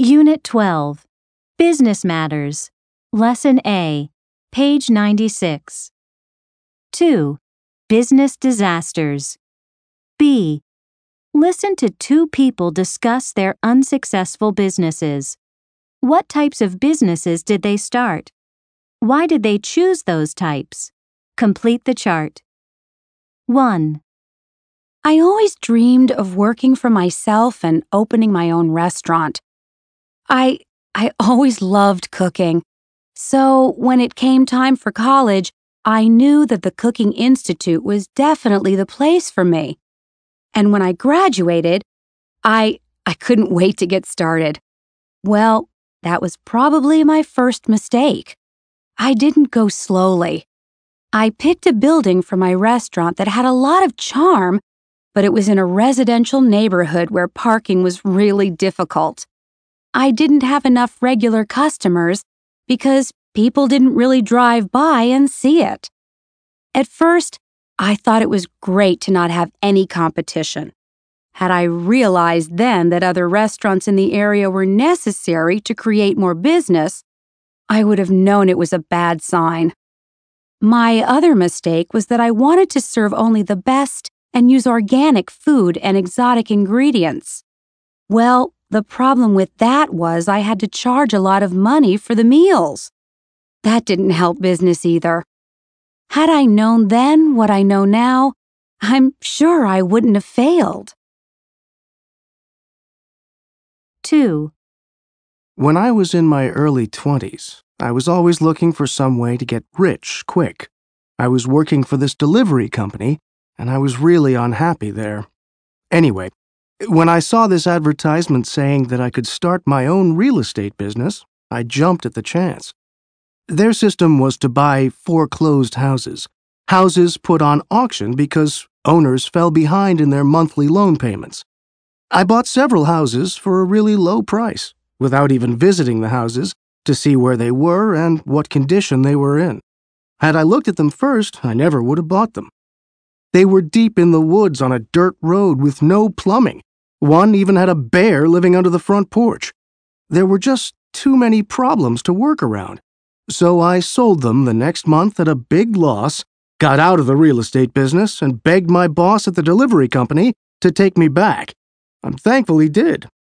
Unit 12, Business Matters, Lesson A, page 96. 2. Business Disasters. B. Listen to two people discuss their unsuccessful businesses. What types of businesses did they start? Why did they choose those types? Complete the chart. 1. I always dreamed of working for myself and opening my own restaurant. I always loved cooking. So when it came time for college, I knew that the Cooking Institute was definitely the place for me. And when I graduated, I couldn't wait to get started. Well, that was probably my first mistake. I didn't go slowly. I picked a building for my restaurant that had a lot of charm, but it was in a residential neighborhood where parking was really difficult. I didn't have enough regular customers because people didn't really drive by and see it. At first, I thought it was great to not have any competition. Had I realized then that other restaurants in the area were necessary to create more business, I would have known it was a bad sign. My other mistake was that I wanted to serve only the best and use organic food and exotic ingredients. Well, the problem with that was I had to charge a lot of money for the meals. That didn't help business either. Had I known then what I know now, I'm sure I wouldn't have failed. 2. When I was in my early 20s, I was always looking for some way to get rich quick. I was working for this delivery company, and I was really unhappy there. Anyway, when I saw this advertisement saying that I could start my own real estate business, I jumped at the chance. Their system was to buy foreclosed houses put on auction because owners fell behind in their monthly loan payments. I bought several houses for a really low price, without even visiting the houses to see where they were and what condition they were in. Had I looked at them first, I never would have bought them. They were deep in the woods on a dirt road with no plumbing. One even had a bear living under the front porch. There were just too many problems to work around. So I sold them the next month at a big loss, got out of the real estate business, and begged my boss at the delivery company to take me back. I'm thankful he did,